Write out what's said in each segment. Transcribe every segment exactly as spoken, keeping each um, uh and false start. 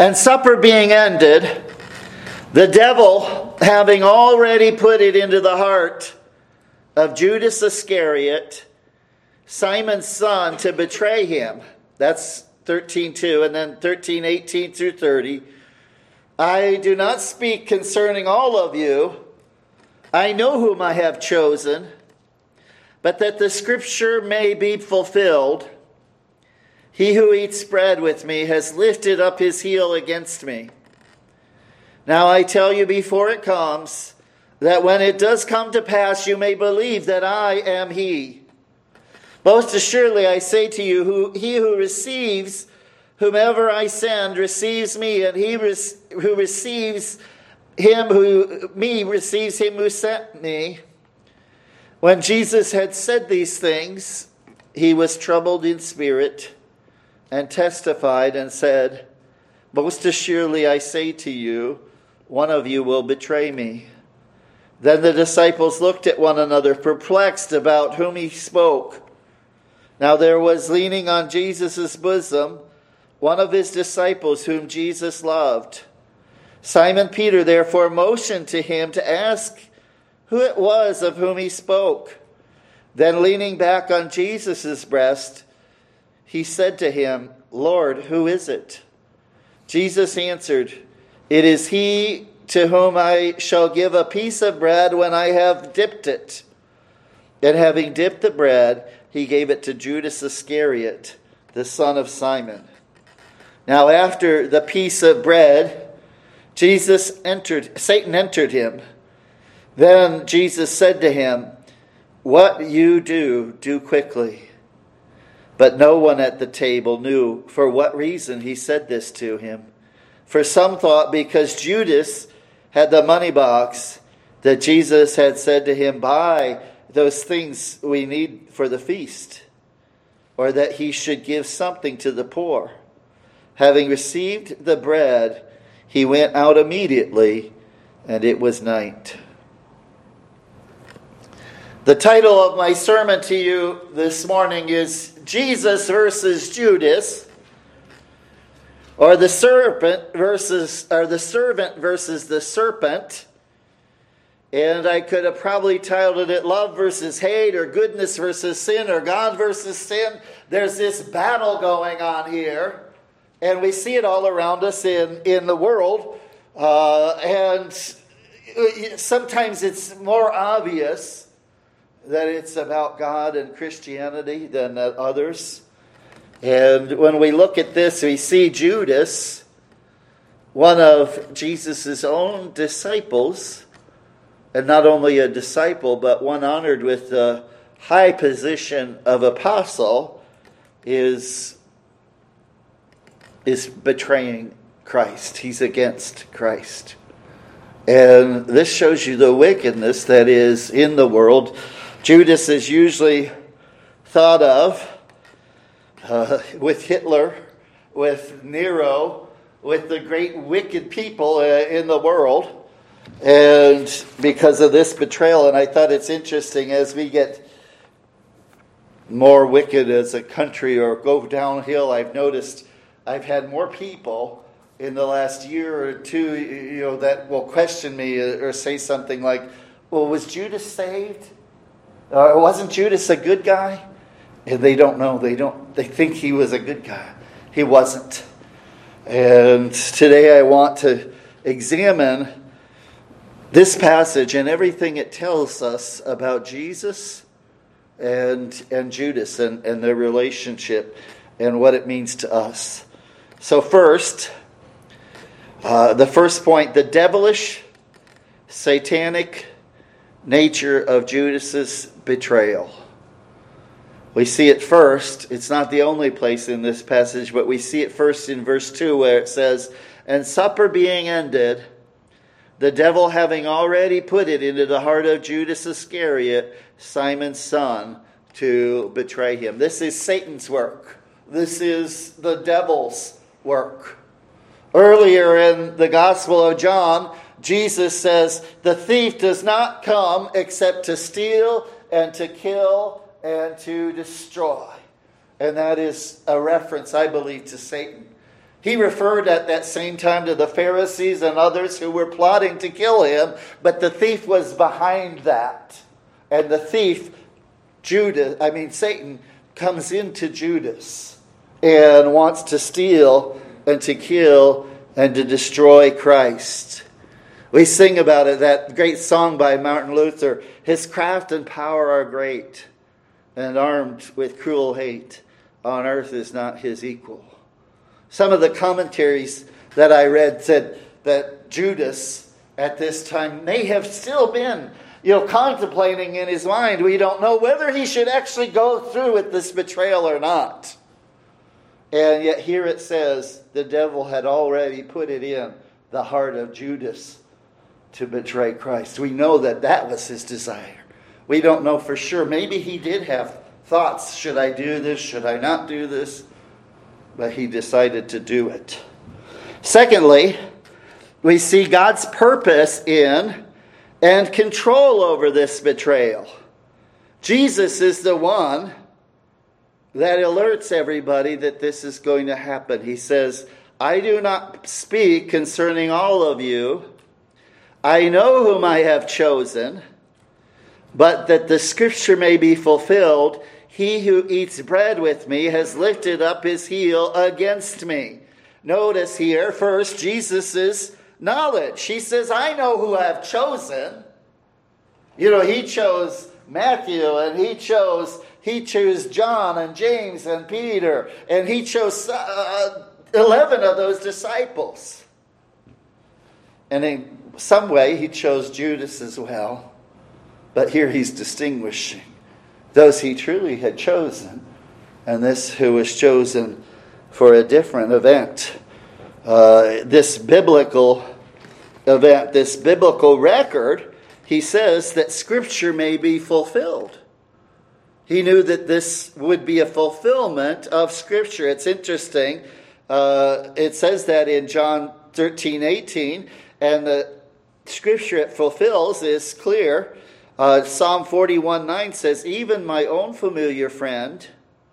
And supper being ended, the devil, having already put it into the heart of Judas Iscariot, Simon's son, to betray him. That's thirteen two, and then thirteen eighteen through thirty. I do not speak concerning all of you. I know whom I have chosen, but that the scripture may be fulfilled, he who eats bread with me has lifted up his heel against me. Now I tell you before it comes, that when it does come to pass, you may believe that I am he. Most assuredly I say to you, who, he who receives whomever I send receives me, and he res, who receives him who me receives him who sent me. When Jesus had said these things, he was troubled in spirit and testified and said, most assuredly I say to you, one of you will betray me. Then the disciples looked at one another, perplexed about whom he spoke. Now there was leaning on Jesus' bosom one of his disciples whom Jesus loved. Simon Peter therefore motioned to him to ask who it was of whom he spoke. Then leaning back on Jesus' breast, he said to him, Lord, who is it? Jesus answered, it is he to whom I shall give a piece of bread when I have dipped it. And having dipped the bread, he gave it to Judas Iscariot, the son of Simon. Now after the piece of bread, Jesus entered, Satan entered him. Then Jesus said to him, what you do, do quickly. But no one at the table knew for what reason he said this to him. For some thought because Judas had the money box that Jesus had said to him, buy those things we need for the feast, or that he should give something to the poor. Having received the bread, he went out immediately, and it was night. The title of my sermon to you this morning is Jesus versus Judas, or the serpent versus, or the servant versus the serpent. And I could have probably titled it Love versus Hate, or Goodness versus Sin, or God versus Sin. There's this battle going on here. And we see it all around us in, in the world. Uh, and sometimes it's more obvious that it's about God and Christianity than at others. And when we look at this, we see Judas, one of Jesus' own disciples, and not only a disciple, but one honored with the high position of apostle, is is betraying Christ. He's against Christ. And this shows you the wickedness that is in the world. Judas is usually thought of uh, with Hitler, with Nero, with the great wicked people uh, in the world. And because of this betrayal, and I thought it's interesting as we get more wicked as a country or go downhill, I've noticed I've had more people in the last year or two, you know, that will question me or say something like, well, was Judas saved? Or wasn't Judas a good guy? And they don't know. They don't. They think he was a good guy. He wasn't. And today I want to examine this passage and everything it tells us about Jesus and and Judas and, and their relationship and what it means to us. So first, uh, the first point, the devilish, satanic nature of Judas's betrayal. We see it first. It's not the only place in this passage, but we see it first in verse two where it says, and supper being ended, the devil having already put it into the heart of Judas Iscariot, Simon's son, to betray him. This is Satan's work. This is the devil's work. Earlier in the Gospel of John, Jesus says, the thief does not come except to steal and to kill and to destroy. And that is a reference, I believe, to Satan. He referred at that same time to the Pharisees and others who were plotting to kill him, but the thief was behind that. And the thief, Judas, I mean Satan, comes into Judas and wants to steal and to kill and to destroy Christ. We sing about it, that great song by Martin Luther, "His craft and power are great, and armed with cruel hate, on earth is not his equal." Some of the commentaries that I read said that Judas at this time may have still been, you know, contemplating in his mind, we don't know whether he should actually go through with this betrayal or not. And yet here it says the devil had already put it in the heart of Judas to betray Christ. We know that that was his desire. We don't know for sure. Maybe he did have thoughts. Should I do this? Should I not do this? But he decided to do it. Secondly, we see God's purpose in and control over this betrayal. Jesus is the one that alerts everybody that this is going to happen. He says, "I do not speak concerning all of you. I know whom I have chosen, but that the scripture may be fulfilled, he who eats bread with me has lifted up his heel against me." Notice here, first, Jesus' knowledge. He says, "I know who I have chosen." You know, he chose Matthew, and he chose he chose John and James and Peter, and he chose uh, eleven of those disciples. And in some way, he chose Judas as well. But here he's distinguishing those he truly had chosen and this who was chosen for a different event. Uh, this biblical event, this biblical record, he says that Scripture may be fulfilled. He knew that this would be a fulfillment of Scripture. It's interesting. Uh, it says that in John thirteen eighteen, and the Scripture it fulfills is clear. Uh, Psalm forty-one nine says, "Even my own familiar friend,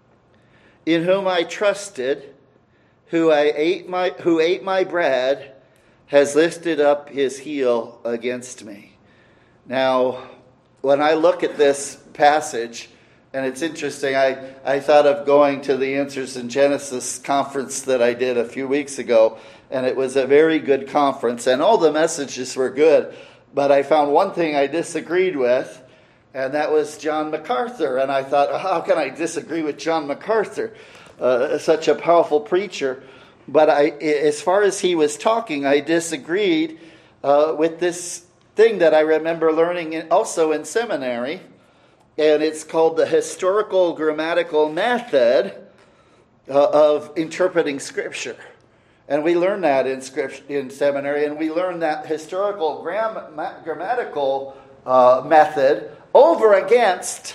in whom I trusted, who I ate my who ate my bread, has lifted up his heel against me." Now, when I look at this passage, and it's interesting, I, I thought of going to the Answers in Genesis conference that I did a few weeks ago, and it was a very good conference, and all the messages were good. But I found one thing I disagreed with, and that was John MacArthur. And I thought, how can I disagree with John MacArthur, uh, such a powerful preacher? But I, as far as he was talking, I disagreed uh, with this thing that I remember learning in, also in seminary. And it's called the historical grammatical method uh, of interpreting Scripture. And we learn that in script, in seminary, and we learn that historical gram, grammatical uh, method over against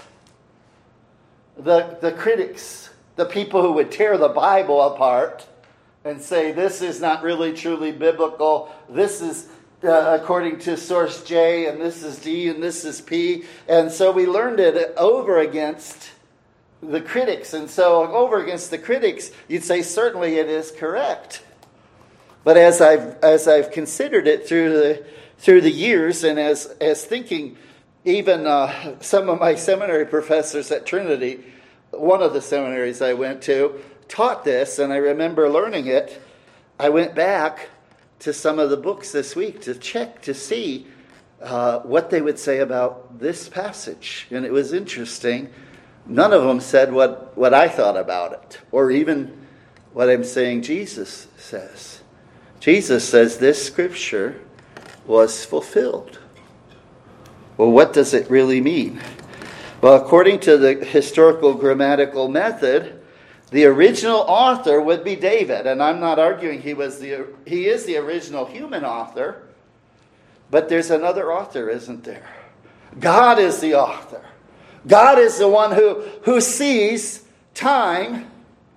the, the critics, the people who would tear the Bible apart and say, this is not really truly biblical, this is uh, according to source J, and this is D, and this is P. And so we learned it over against the critics. And so over against the critics, you'd say, certainly it is correct. But as I've as I've considered it through the through the years, and as as thinking, even uh, some of my seminary professors at Trinity, one of the seminaries I went to, taught this, and I remember learning it. I went back to some of the books this week to check to see uh, what they would say about this passage, and it was interesting. None of them said what what I thought about it, or even what I'm saying Jesus says. Jesus says this scripture was fulfilled. Well, what does it really mean? Well, according to the historical grammatical method, the original author would be David. And I'm not arguing he was the he is the original human author, but there's another author, isn't there? God is the author. God is the one who, who sees time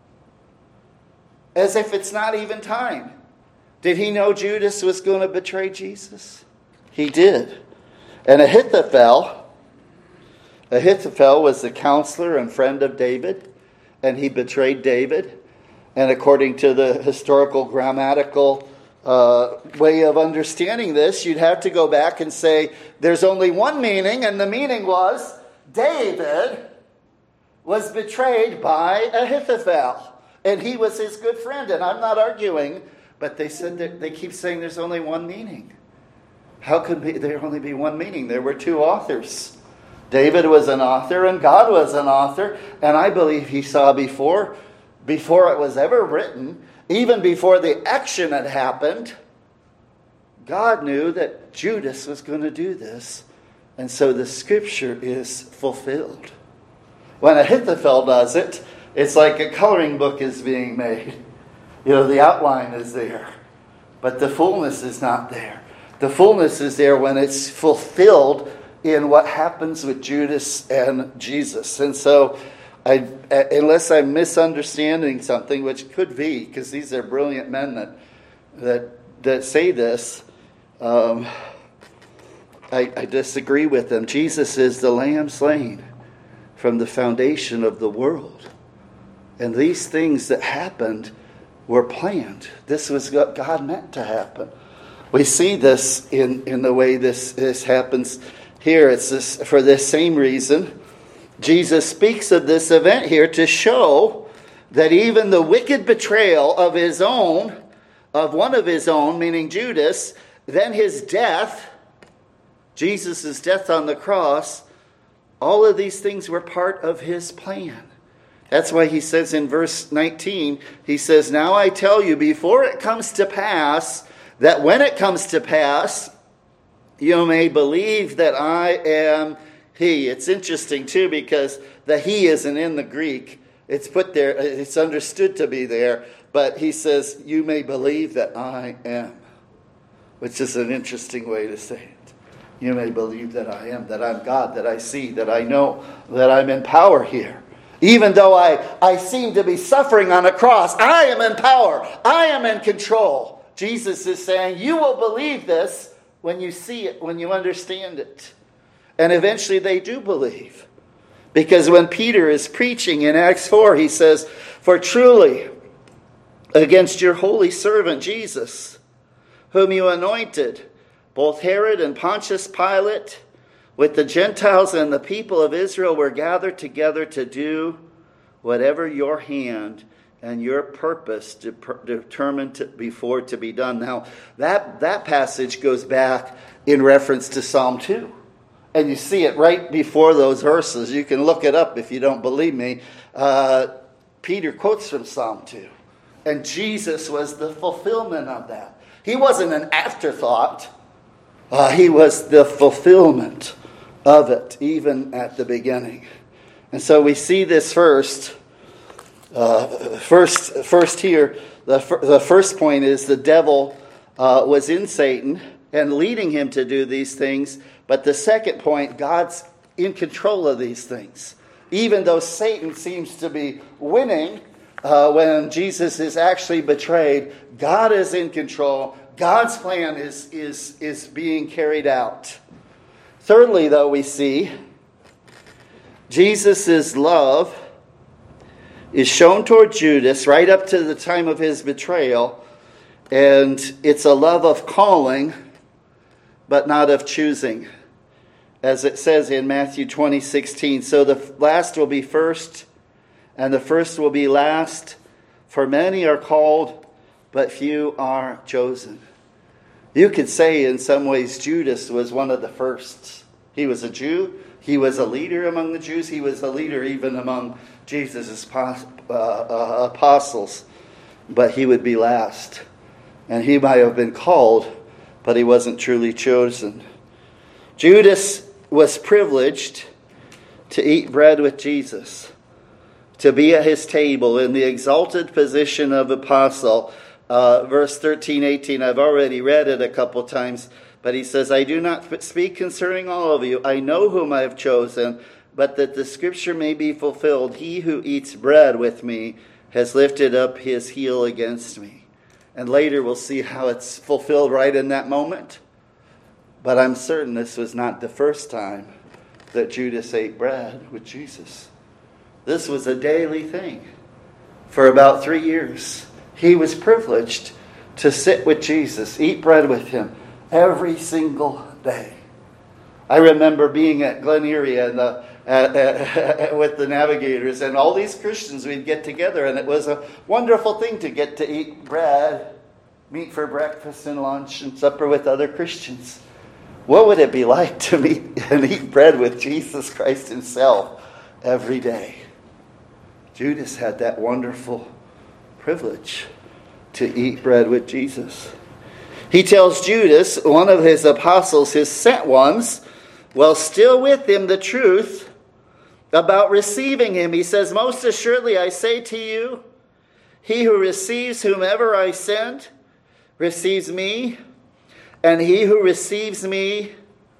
as if it's not even time. Did he know Judas was going to betray Jesus? He did. And Ahithophel, Ahithophel was the counselor and friend of David, and he betrayed David. And according to the historical grammatical uh, way of understanding this, you'd have to go back and say there's only one meaning, and the meaning was David was betrayed by Ahithophel, and he was his good friend. And I'm not arguing, but they said that they keep saying there's only one meaning. How could be, there only be one meaning? There were two authors. David was an author, and God was an author, and I believe he saw before, before it was ever written, even before the action had happened, God knew that Judas was going to do this, and so the scripture is fulfilled. When Ahithophel does it, it's like a coloring book is being made. You know, the outline is there, but the fullness is not there. The fullness is there when it's fulfilled in what happens with Judas and Jesus. And so, I, unless I'm misunderstanding something, which could be, because these are brilliant men that that that say this, um, I, I disagree with them. Jesus is the Lamb slain from the foundation of the world. And these things that happened were planned. This was what God meant to happen. We see this in, in the way this, this happens here. It's this, for this same reason. Jesus speaks of this event here to show that even the wicked betrayal of his own, of one of his own, meaning Judas, then his death, Jesus' death on the cross, all of these things were part of his plan. That's why he says in verse nineteen, he says, "Now I tell you, before it comes to pass, that when it comes to pass, you may believe that I am he." It's interesting, too, because the he isn't in the Greek. It's put there, it's understood to be there, but he says, "You may believe that I am," which is an interesting way to say it. You may believe that I am, that I'm God, that I see, that I know, that I'm in power here. Even though I, I seem to be suffering on a cross, I am in power. I am in control. Jesus is saying, you will believe this when you see it, when you understand it. And eventually they do believe. Because when Peter is preaching in Acts four, he says, "For truly, against your holy servant Jesus, whom you anointed, both Herod and Pontius Pilate, with the Gentiles and the people of Israel, were gathered together to do whatever your hand and your purpose de- determined to, before to be done." Now, that, that passage goes back in reference to Psalm two. And you see it right before those verses. You can look it up if you don't believe me. Uh, Peter quotes from Psalm two. And Jesus was the fulfillment of that. He wasn't an afterthought. Uh, he was the fulfillment of it, even at the beginning. And so we see this first. Uh, first, first here, the, the first point is the devil uh, was in Satan and leading him to do these things. But the second point, God's in control of these things. Even though Satan seems to be winning uh, when Jesus is actually betrayed, God is in control. God's plan is, is, is being carried out. Thirdly, though, we see Jesus' love is shown toward Judas right up to the time of his betrayal. And it's a love of calling, but not of choosing. As it says in Matthew twenty sixteen, "So the last will be first, and the first will be last. For many are called, but few are chosen." You could say in some ways Judas was one of the firsts. He was a Jew. He was a leader among the Jews. He was a leader even among Jesus' apostles. But he would be last. And he might have been called, but he wasn't truly chosen. Judas was privileged to eat bread with Jesus, to be at his table in the exalted position of apostle. Uh, verse thirteen, eighteen, I've already read it a couple times, but he says, "I do not speak concerning all of you. I know whom I have chosen, but that the scripture may be fulfilled. He who eats bread with me has lifted up his heel against me." And later we'll see how it's fulfilled right in that moment. But I'm certain this was not the first time that Judas ate bread with Jesus. This was a daily thing. for about three years. He was privileged to sit with Jesus, eat bread with him every single day. I remember being at Glen Erie and the, at, at, with the Navigators, and all these Christians, we'd get together, and it was a wonderful thing to get to eat bread, meet for breakfast and lunch and supper with other Christians. What would it be like to meet and eat bread with Jesus Christ himself every day? Judas had that wonderful privilege to eat bread with Jesus. He tells Judas, one of his apostles, his sent ones, while still with him, the truth about receiving him. He says, most assuredly I say to you, he who receives whomever I send receives me, and he who receives me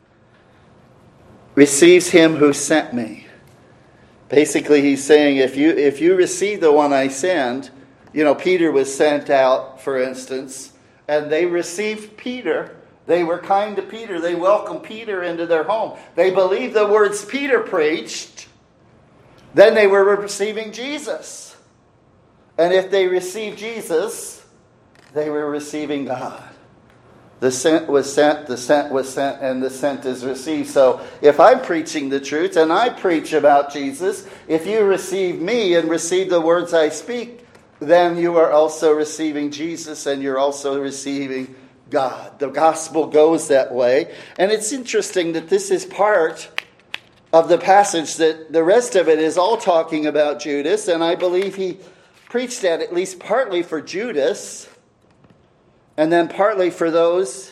receives him who sent me. Basically, he's saying, if you if you receive the one I send, you know, Peter was sent out, for instance, and they received Peter. They were kind to Peter. They welcomed Peter into their home. They believed the words Peter preached. Then they were receiving Jesus. And if they received Jesus, they were receiving God. The sent was sent, the sent was sent, and the sent is received. So if I'm preaching the truth and I preach about Jesus, if you receive me and receive the words I speak, then you are also receiving Jesus and you're also receiving God. The gospel goes that way. And it's interesting that this is part of the passage that the rest of it is all talking about Judas. And I believe he preached that at least partly for Judas, and then partly for those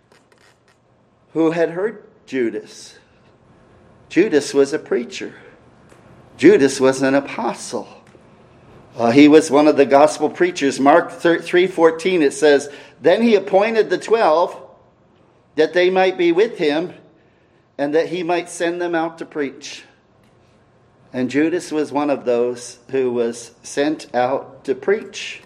who had heard Judas. Judas was a preacher. Judas was an apostle. Uh, he was one of the gospel preachers. Mark three fourteen, it says, then he appointed the twelve that they might be with him and that he might send them out to preach. And Judas was one of those who was sent out to preach.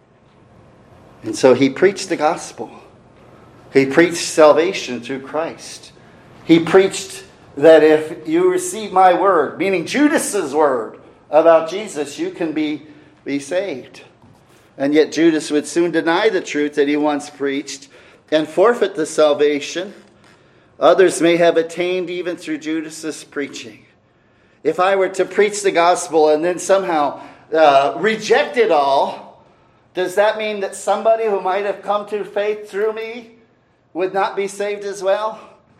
And so he preached the gospel. He preached salvation through Christ. He preached that if you receive my word, meaning Judas's word about Jesus, you can be, be saved. And yet Judas would soon deny the truth that he once preached and forfeit the salvation others may have attained even through Judas's preaching. If I were to preach the gospel and then somehow uh, reject it all, does that mean that somebody who might have come to faith through me would not be saved as well?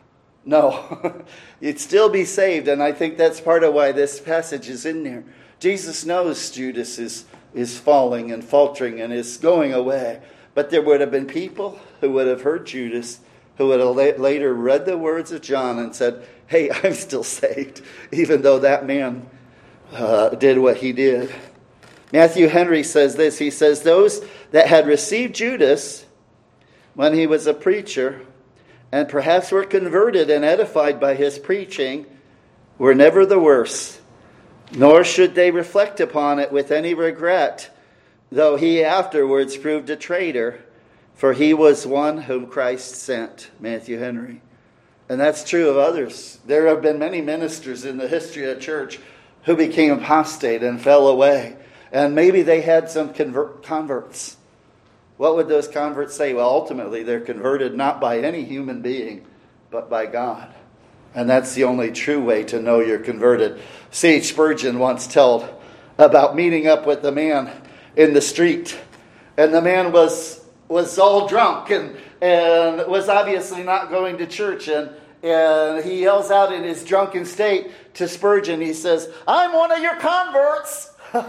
No. You'd still be saved, and I think that's part of why this passage is in there. Jesus knows Judas is, is falling and faltering and is going away. But there would have been people who would have heard Judas, who would have later read the words of John and said, hey, I'm still saved, even though that man uh, did what he did. Matthew Henry says this. He says, those that had received Judas when he was a preacher and perhaps were converted and edified by his preaching were never the worse, nor should they reflect upon it with any regret, though he afterwards proved a traitor, for he was one whom Christ sent. Matthew Henry. And that's true of others. There have been many ministers in the history of the church who became apostate and fell away. And maybe they had some convert, converts. What would those converts say? Well, ultimately, they're converted not by any human being, but by God. And that's the only true way to know you're converted. C H Spurgeon once told about meeting up with a man in the street. And the man was was all drunk and, and was obviously not going to church. And, and he yells out in his drunken state to Spurgeon, he says, I'm one of your converts.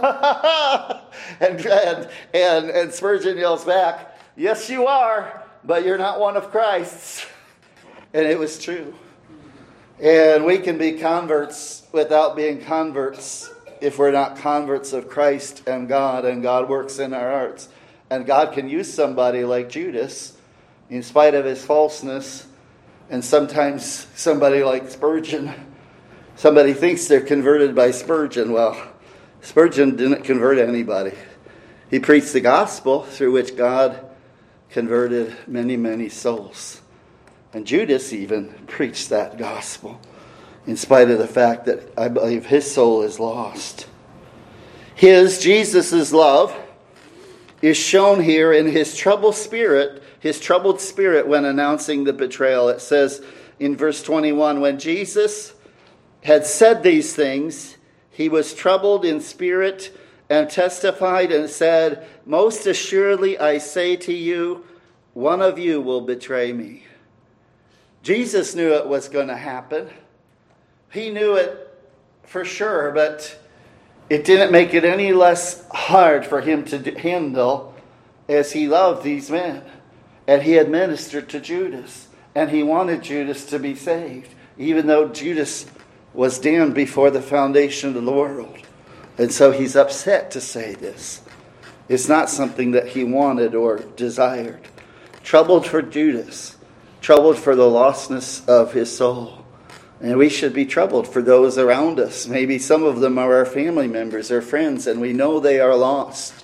and, and, and, and Spurgeon yells back, yes, you are, but you're not one of Christ's. And it was true. And we can be converts without being converts if we're not converts of Christ and God, and God works in our hearts. And God can use somebody like Judas, in spite of his falseness, and sometimes somebody like Spurgeon. Somebody thinks they're converted by Spurgeon. Well, Spurgeon didn't convert anybody. He preached the gospel through which God converted many, many souls. And Judas even preached that gospel in spite of the fact that I believe his soul is lost. His, Jesus' love is shown here in his troubled spirit, his troubled spirit when announcing the betrayal. It says in verse twenty-one, when Jesus had said these things, he was troubled in spirit and testified and said, most assuredly I say to you, one of you will betray me. Jesus knew it was going to happen. He knew it for sure, but it didn't make it any less hard for him to handle as he loved these men. And he had ministered to Judas. And he wanted Judas to be saved, even though Judas was damned before the foundation of the world. And so he's upset to say this. It's not something that he wanted or desired. Troubled for Judas. Troubled for the lostness of his soul. And we should be troubled for those around us. Maybe some of them are our family members or friends, and we know they are lost.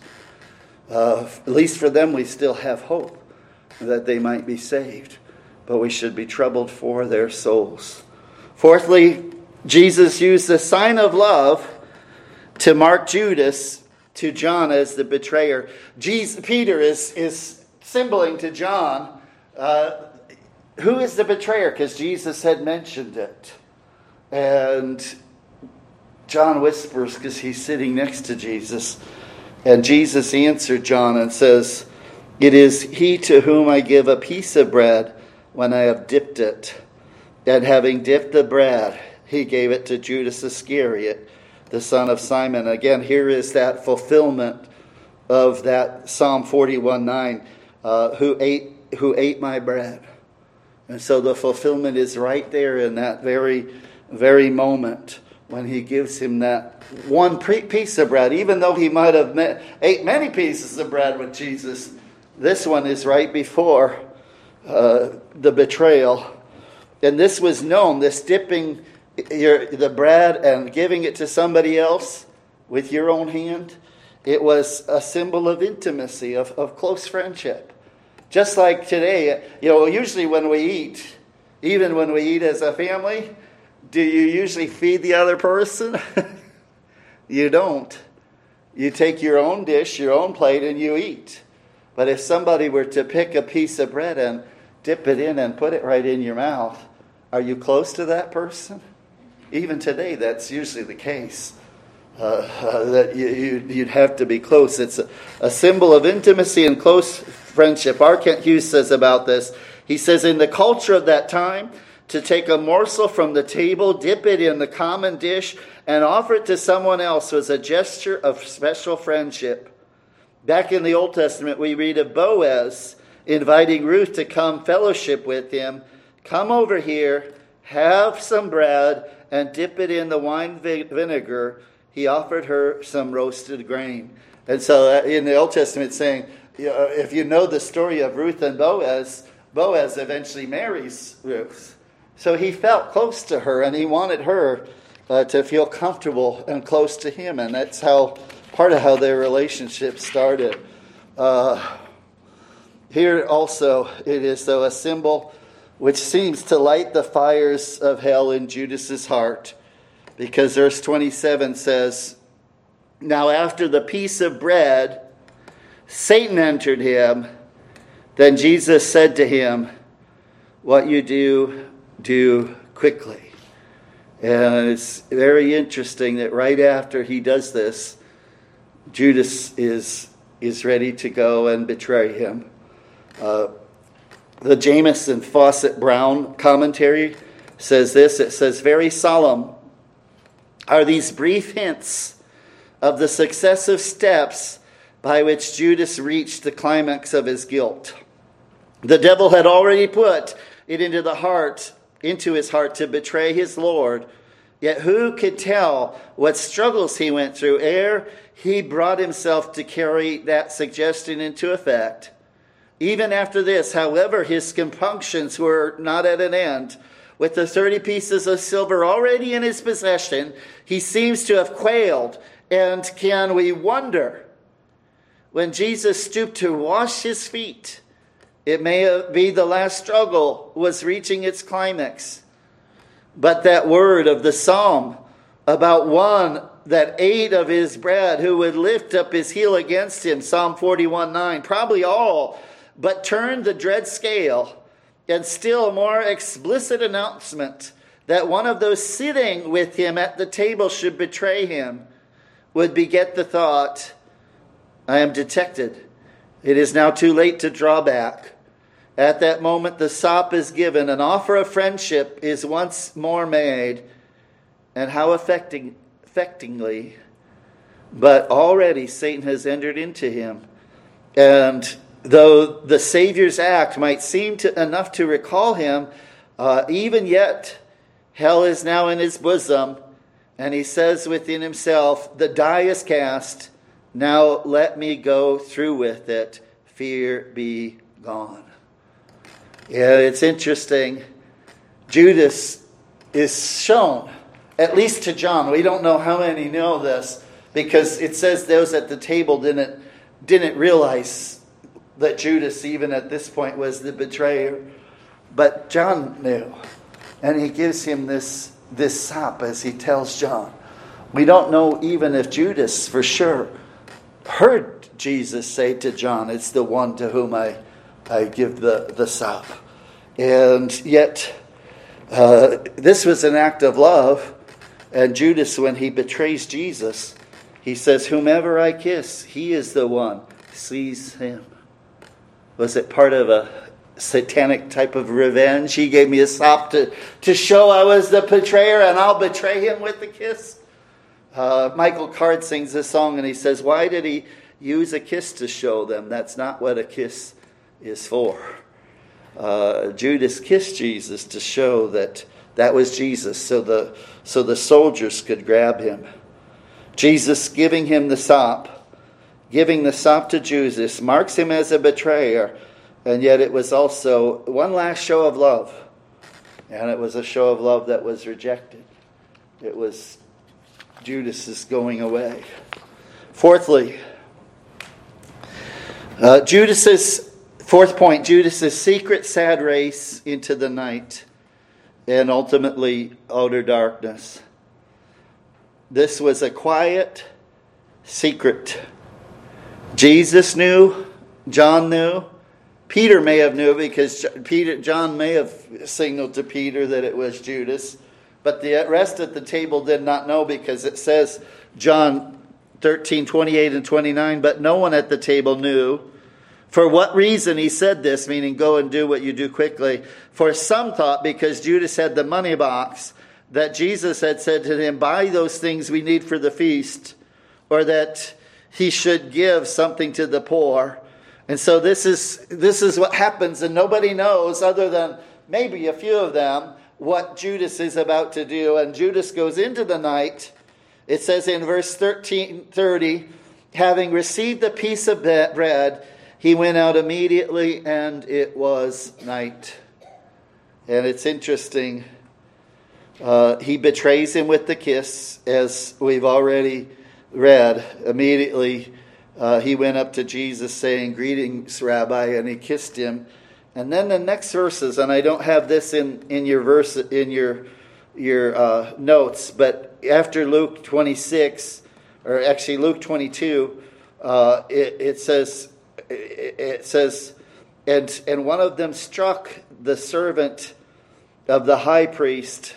Uh, at least for them, we still have hope that they might be saved. But we should be troubled for their souls. Fourthly, Jesus used the sign of love to mark Judas to John as the betrayer. Jesus, Peter is, is symboling to John uh, who is the betrayer, because Jesus had mentioned it. And John whispers because he's sitting next to Jesus. And Jesus answered John and says, it is he to whom I give a piece of bread when I have dipped it. And having dipped the bread, he gave it to Judas Iscariot, the son of Simon. Again, here is that fulfillment of that Psalm forty-one nine, uh, who ate who ate my bread. And so the fulfillment is right there in that very, very moment when he gives him that one piece of bread. Even though he might have met, ate many pieces of bread with Jesus, this one is right before uh, the betrayal. And this was known, this dipping your, the bread and giving it to somebody else with your own hand. It was a symbol of intimacy, of, of close friendship. Just like today, you know, usually when we eat, even when we eat as a family, do you usually feed the other person? You don't. You take your own dish, your own plate, and you eat. But if somebody were to pick a piece of bread and dip it in and put it right in your mouth, are you close to that person? Even today, that's usually the case. Uh, uh, that you, you, you'd have to be close. It's a, a symbol of intimacy and close friendship. R. Kent Hughes says about this, he says, in the culture of that time, to take a morsel from the table, dip it in the common dish, and offer it to someone else was a gesture of special friendship. Back in the Old Testament, we read of Boaz inviting Ruth to come fellowship with him. Come over here, have some bread, and dip it in the wine vinegar. He offered her some roasted grain. And so in the Old Testament, it's saying, you know, if you know the story of Ruth and Boaz, Boaz eventually marries Ruth. So he felt close to her, and he wanted her uh, to feel comfortable and close to him. And that's how part of how their relationship started. Uh, here also, it is, though, a symbol which seems to light the fires of hell in Judas's heart. Because verse twenty-seven says, now after the piece of bread, Satan entered him. Then Jesus said to him, what you do, do quickly. And it's very interesting that right after he does this, Judas is, is ready to go and betray him. Uh, the Jamieson Fawcett Brown commentary says this. It says, very solemn are these brief hints of the successive steps by which Judas reached the climax of his guilt. The devil had already put it into the heart, into his heart to betray his Lord. Yet who could tell what struggles he went through ere he brought himself to carry that suggestion into effect? Even after this, however, his compunctions were not at an end. With the thirty pieces of silver already in his possession, he seems to have quailed. And can we wonder, when Jesus stooped to wash his feet, it may be the last struggle was reaching its climax. But that word of the psalm about one that ate of his bread, who would lift up his heel against him, Psalm forty-one nine, probably all, but turned the dread scale, and still a more explicit announcement that one of those sitting with him at the table should betray him, would beget the thought, I am detected. It is now too late to draw back. At that moment the sop is given, an offer of friendship is once more made, and how affecting, affectingly, but already Satan has entered into him. And though the Savior's act might seem to, enough to recall him, uh, even yet hell is now in his bosom, and he says within himself, the die is cast, now let me go through with it, fear be gone. Yeah, it's interesting. Judas is shown, at least to John. We don't know how many know this, because it says those at the table didn't, didn't realize that Judas, even at this point, was the betrayer. But John knew. And he gives him this, this sop as he tells John. We don't know even if Judas, for sure, heard Jesus say to John, it's the one to whom I, I give the, the sop. And yet, uh, this was an act of love. And Judas, when he betrays Jesus, he says, whomever I kiss, he is the one. Seize him. Was it part of a satanic type of revenge? He gave me a sop to, to show I was the betrayer, and I'll betray him with a kiss. Uh, Michael Card sings this song, and he says, why did he use a kiss to show them? That's not what a kiss is for. Uh, Judas kissed Jesus to show that that was Jesus, so the, so the soldiers could grab him. Jesus giving him the sop, giving the sop to Judas, marks him as a betrayer. And yet it was also one last show of love. And it was a show of love that was rejected. It was Judas's going away. Fourthly, uh, Judas's, fourth point, Judas's secret sad race into the night and ultimately outer darkness. This was a quiet secret. Jesus knew, John knew, Peter may have knew, because Peter, John may have signaled to Peter that it was Judas. But the rest at the table did not know, because it says, John thirteen, twenty-eight and twenty-nine, but no one at the table knew. For what reason he said this, meaning go and do what you do quickly. For some thought, because Judas had the money box, that Jesus had said to him, buy those things we need for the feast, or that he should give something to the poor. And so this is this is what happens, and nobody knows, other than maybe a few of them, what Judas is about to do. And Judas goes into the night. It says in verse thirteen thirty, having received the piece of bread, he went out immediately, and it was night. And it's interesting. Uh, he betrays him with the kiss, as we've already read. Immediately, Uh, he went up to Jesus saying, greetings, Rabbi, and he kissed him. And then the next verses, and I don't have this in, in your verse in your your uh, notes, but after Luke twenty-six, or actually Luke twenty-two, uh, it, it says it, it says, and and one of them struck the servant of the high priest.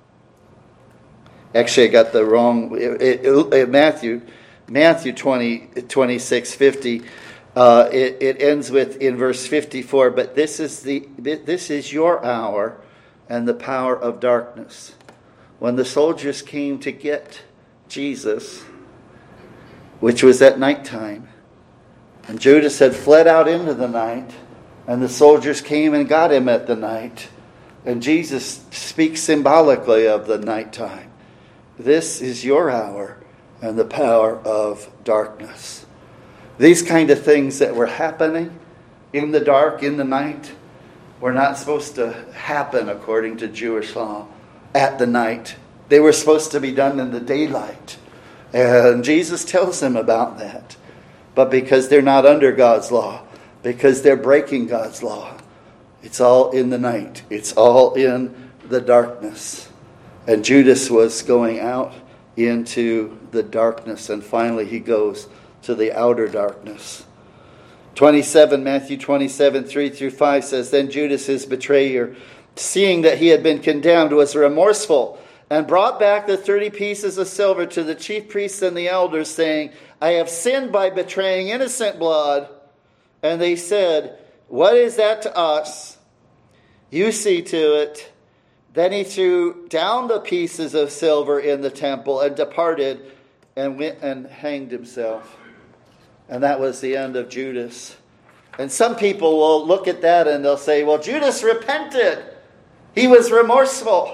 Actually, I got the wrong. It, it, it, Matthew. Matthew twenty, twenty-six, fifty, uh, it, it ends with, in verse fifty-four, but this is the this is your hour and the power of darkness. When the soldiers came to get Jesus, which was at nighttime, and Judas had fled out into the night, and the soldiers came and got him at the night, and Jesus speaks symbolically of the nighttime. This is your hour and the power of darkness. These kind of things that were happening in the dark, in the night, were not supposed to happen according to Jewish law at the night. They were supposed to be done in the daylight. And Jesus tells them about that. But because they're not under God's law, because they're breaking God's law, it's all in the night. It's all in the darkness. And Judas was going out into the darkness. And finally he goes to the outer darkness. twenty-seven, Matthew twenty-seven, three through five says, Then Judas, his betrayer, seeing that he had been condemned, was remorseful, and brought back the thirty pieces of silver to the chief priests and the elders, saying, I have sinned by betraying innocent blood. And they said, What is that to us? You see to it. Then he threw down the pieces of silver in the temple and departed and went and hanged himself. And that was the end of Judas. And some people will look at that and they'll say, well, Judas repented. He was remorseful.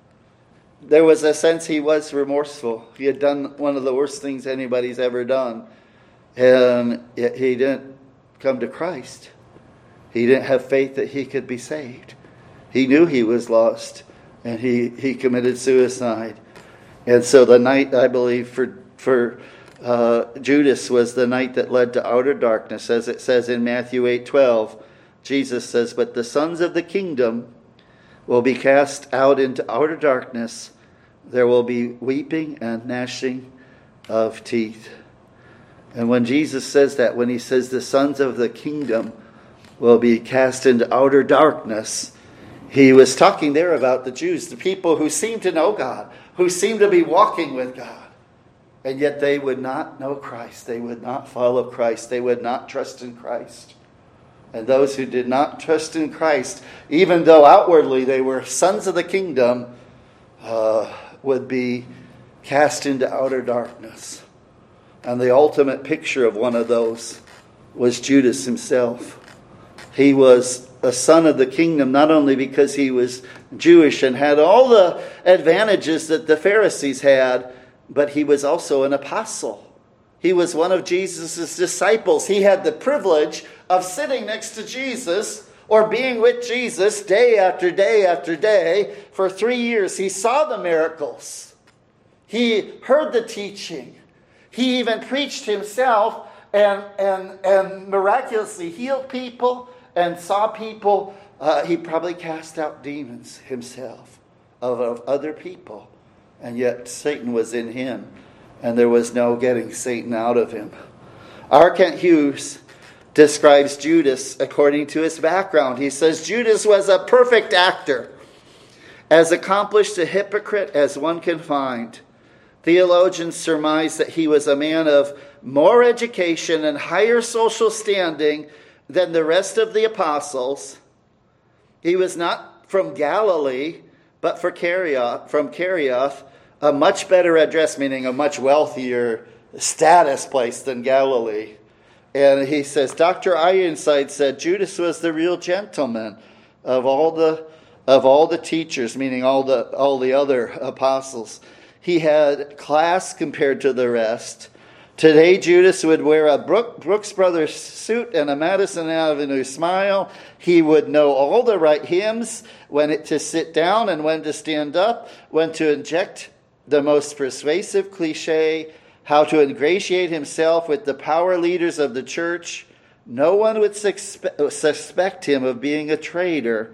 There was a sense he was remorseful. He had done one of the worst things anybody's ever done. And yet he didn't come to Christ. He didn't have faith that he could be saved. He knew he was lost. And he, he committed suicide. And so the night, I believe, for for uh, Judas was the night that led to outer darkness. As it says in Matthew eight twelve, Jesus says, But the sons of the kingdom will be cast out into outer darkness. There will be weeping and gnashing of teeth. And when Jesus says that, when he says the sons of the kingdom will be cast into outer darkness, he was talking there about the Jews, the people who seemed to know God, who seemed to be walking with God. And yet they would not know Christ. They would not follow Christ. They would not trust in Christ. And those who did not trust in Christ, even though outwardly they were sons of the kingdom, uh, would be cast into outer darkness. And the ultimate picture of one of those was Judas himself. He was a son of the kingdom, not only because he was Jewish and had all the advantages that the Pharisees had, but he was also an apostle. He was one of Jesus' disciples. He had the privilege of sitting next to Jesus or being with Jesus day after day after day for three years. He saw the miracles. He heard the teaching. He even preached himself and, and, and miraculously healed people and saw people. Uh, he probably cast out demons himself of, of other people. And yet Satan was in him. And there was no getting Satan out of him. R. Kent Hughes describes Judas according to his background. He says, Judas was a perfect actor, as accomplished a hypocrite as one can find. Theologians surmise that he was a man of more education and higher social standing than the rest of the apostles. He was not from Galilee, but from Kerioth, from Kerioth, a much better address, meaning a much wealthier status place than Galilee. And he says, Doctor Ironside said Judas was the real gentleman of all the of all the teachers, meaning all the all the other apostles. He had class compared to the rest. Today, Judas would wear a Brook, Brooks Brothers suit and a Madison Avenue smile. He would know all the right hymns, when it, to sit down and when to stand up, when to inject the most persuasive cliche, how to ingratiate himself with the power leaders of the church. No one would suspe- suspect him of being a traitor,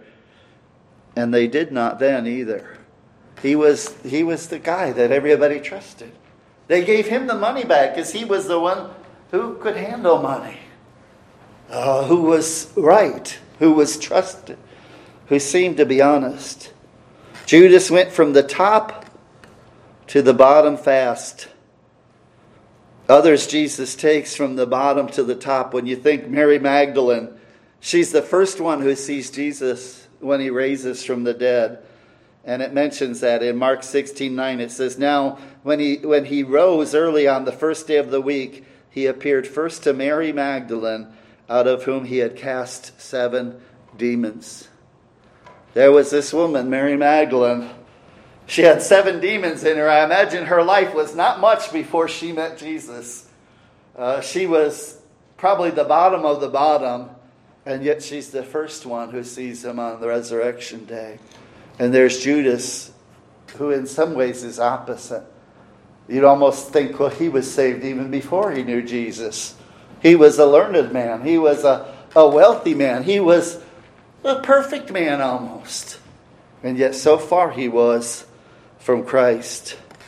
and they did not then either. He was he was the guy that everybody trusted. They gave him the money back because he was the one who could handle money, uh, who was right, who was trusted, who seemed to be honest. Judas went from the top to the bottom fast. Others Jesus takes from the bottom to the top. When you think Mary Magdalene, she's the first one who sees Jesus when he raises from the dead. And it mentions that in Mark sixteen nine. It says, Now when he when he rose early on the first day of the week, he appeared first to Mary Magdalene, out of whom he had cast seven demons. There was this woman, Mary Magdalene. She had seven demons in her. I imagine her life was not much before she met Jesus. Uh, she was probably the bottom of the bottom, and yet she's the first one who sees him on the resurrection day. And there's Judas, who in some ways is opposite. You'd almost think, well, he was saved even before he knew Jesus. He was a learned man. He was a, a wealthy man. He was a perfect man almost. And yet so far he was from Christ.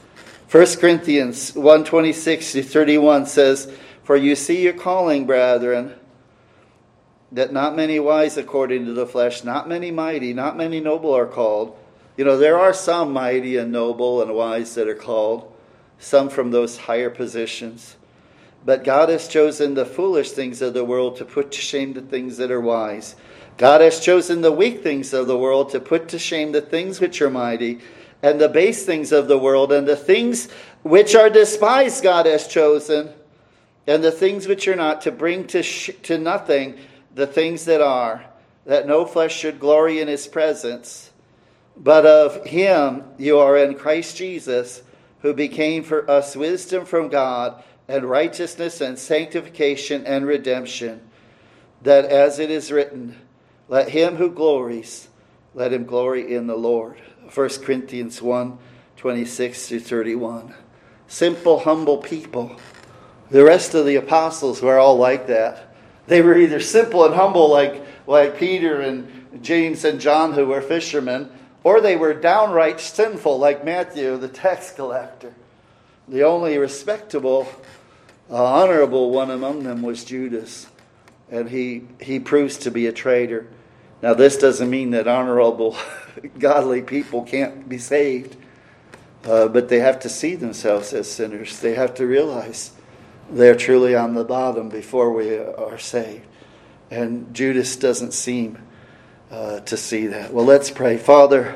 First Corinthians one twenty-six to thirty-one says, "For you see your calling, brethren, that not many wise according to the flesh, not many mighty, not many noble are called." You know, there are some mighty and noble and wise that are called, some from those higher positions. But God has chosen the foolish things of the world to put to shame the things that are wise. God has chosen the weak things of the world to put to shame the things which are mighty, and the base things of the world, and the things which are despised God has chosen, and the things which are not, to bring to sh- to nothing the things that are, that no flesh should glory in his presence. But of him you are in Christ Jesus, who became for us wisdom from God, and righteousness and sanctification and redemption, that as it is written, let him who glories, let him glory in the Lord. First Corinthians one twenty-six to thirty-one. Simple, humble people. The rest of the apostles were all like that. They were either simple and humble like, like Peter and James and John, who were fishermen, or they were downright sinful like Matthew, the tax collector. The only respectable, uh, honorable one among them was Judas. And he, he proves to be a traitor. Now this doesn't mean that honorable, godly people can't be saved. Uh, but they have to see themselves as sinners. They have to realize they're truly on the bottom before we are saved. And Judas doesn't seem uh, to see that. Well, let's pray. Father,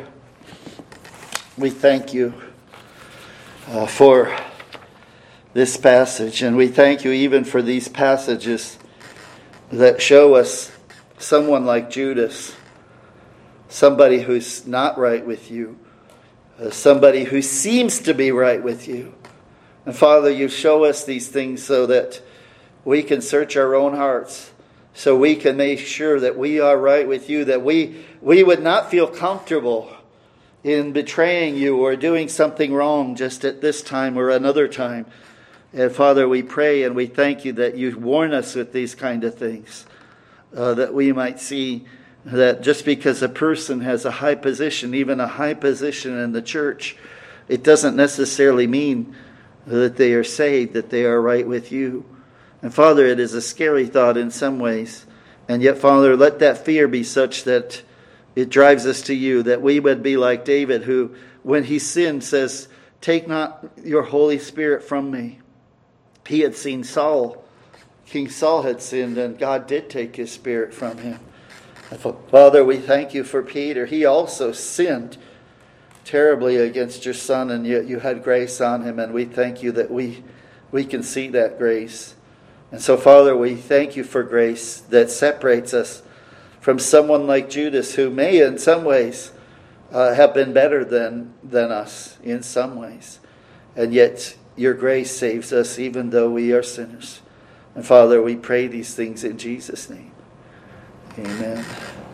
we thank you uh, for this passage. And we thank you even for these passages that show us someone like Judas, somebody who's not right with you, uh, somebody who seems to be right with you. And Father, you show us these things so that we can search our own hearts, so we can make sure that we are right with you, that we, we would not feel comfortable in betraying you or doing something wrong just at this time or another time. And Father, we pray and we thank you that you warn us with these kind of things, uh, that we might see that just because a person has a high position, even a high position in the church, it doesn't necessarily mean that they are saved, that they are right with you. And Father, it is a scary thought in some ways. And yet, Father, let that fear be such that it drives us to you, that we would be like David, who, when he sinned, says, "Take not your Holy Spirit from me." He had seen Saul. King Saul had sinned, and God did take his spirit from him. Father, we thank you for Peter. He also sinned terribly against your Son, and yet you had grace on him, and we thank you that we, we can see that grace. And so, Father, we thank you for grace that separates us from someone like Judas, who may in some ways uh, have been better than, than us in some ways. And yet your grace saves us even though we are sinners. And Father, we pray these things in Jesus' name. Amen.